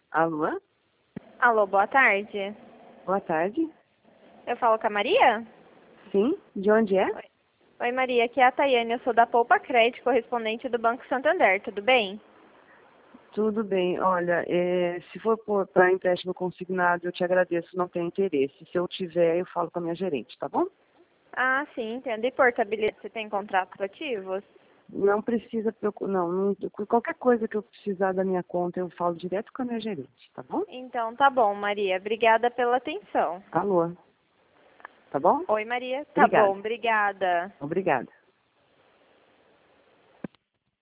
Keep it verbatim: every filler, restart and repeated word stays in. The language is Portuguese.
Alô? Alô, boa tarde. Boa tarde. Eu falo com a Maria? Sim, de onde é? Oi, Oi Maria, aqui é a Tayane, eu sou da Poupa Crédito, correspondente do Banco Santander, tudo bem? Tudo bem. Olha, é, se for para empréstimo consignado, eu te agradeço, não tenho interesse. Se eu tiver, eu falo com a minha gerente, tá bom? Ah, sim, entendo. E portabilidade, você tem contratos ativos? Não precisa preocupar, não, não. Qualquer coisa que eu precisar da minha conta, eu falo direto com a minha gerente, tá bom? Então tá bom, Maria. Obrigada pela atenção. Alô? Tá bom? Oi, Maria. Tá Obrigada. bom, obrigada. Obrigada.